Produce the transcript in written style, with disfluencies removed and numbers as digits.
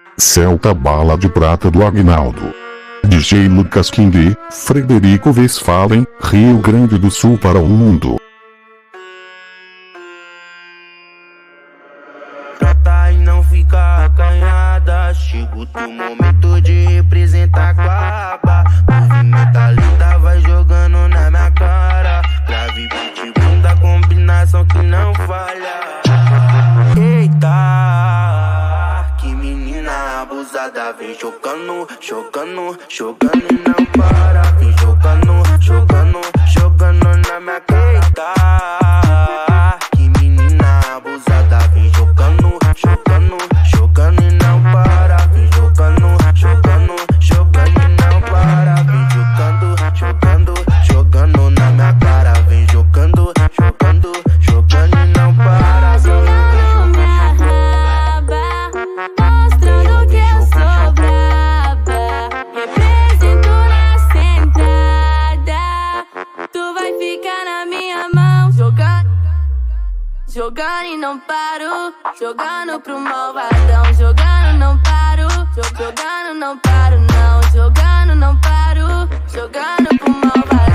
Celta Bala de Prata do Aguinaldo. DJ Lucas King, Frederico Westphalen, Rio Grande do Sul para o mundo. Trata e não fica acanhada. Chegou o momento de representar com a aba. Movimenta a lida, vai jogando na minha cara. Grave, beat, bunda, combinação que não falha. Eita, que menina abusada. Vem jogando, jogando, jogando e não para. Vem jogando, jogando, jogando na minha cara. Eita, que menina abusada. Vem jogando, jogando, jogando e não para. Vem jogando, jogando, jogando e não para. Vem jogando, jogando, jogando na minha cara. Vem jogando, jogando, jogando e não para. Mostrando que eu sou braba, represento na sentada. Tu vai ficar na minha mão, jogando, jogando e não paro, jogando pro malvadão, jogando não paro, jogando não paro não, jogando não paro, jogando pro malvadão.